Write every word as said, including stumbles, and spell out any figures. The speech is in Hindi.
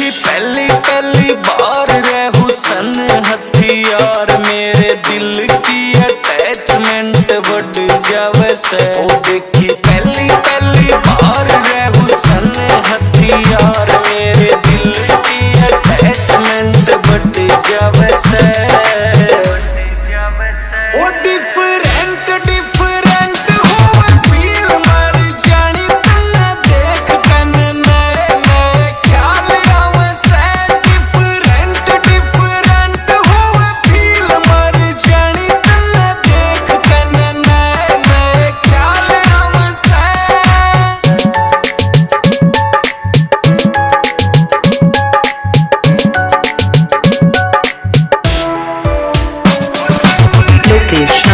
देखी पहली पहली बार रे हुसन हथियार, मेरे दिल की अटैचमेंट बढ़ जावे से। ओ देखी पहली पहली बार रे हुसन हथियार, मेरे दिल की अटैचमेंट बढ़ जावे से। ओ डिफरेंट डिफरेंट होवे फील मर जानी तन्ने देख कन नए नए ख्याल आवे से। डिफरेंट डिफरेंट होवे फील मर जानी तन्ने देख कन नए नए ख्याल आवे से। लोकेश